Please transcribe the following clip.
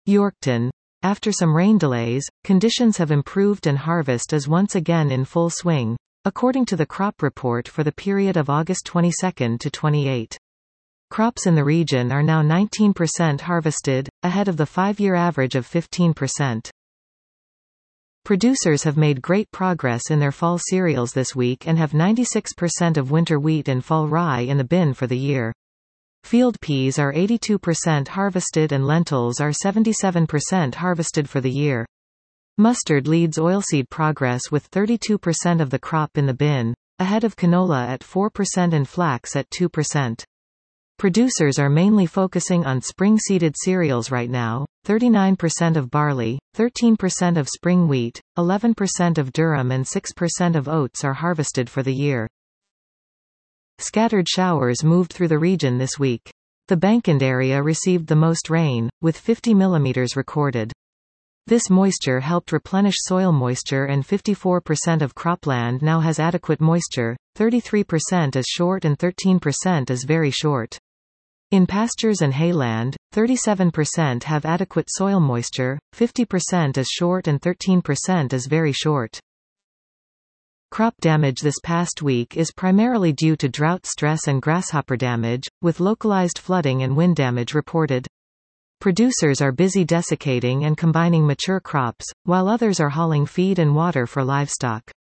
Yorkton. After some rain delays, conditions have improved and harvest is once again in full swing, according to the crop report for the period of August 22 to 28. Crops in the region are now 19% harvested, ahead of the 5-year average of 15%. Producers have made great progress in their fall cereals this week and have 96% of winter wheat and fall rye in the bin for the year. Field peas are 82% harvested and lentils are 77% harvested for the year. Mustard leads oilseed progress with 32% of the crop in the bin, ahead of canola at 4% and flax at 2%. Producers are mainly focusing on spring-seeded cereals right now. 39% of barley, 13% of spring wheat, 11% of durum and 6% of oats are harvested for the year. Scattered showers moved through the region this week. The Bankend area received the most rain, with 50 mm recorded. This moisture helped replenish soil moisture and 54% of cropland now has adequate moisture, 33% is short and 13% is very short. In pastures and hayland, 37% have adequate soil moisture, 50% is short and 13% is very short. Crop damage this past week is primarily due to drought stress and grasshopper damage, with localized flooding and wind damage reported. Producers are busy desiccating and combining mature crops, while others are hauling feed and water for livestock.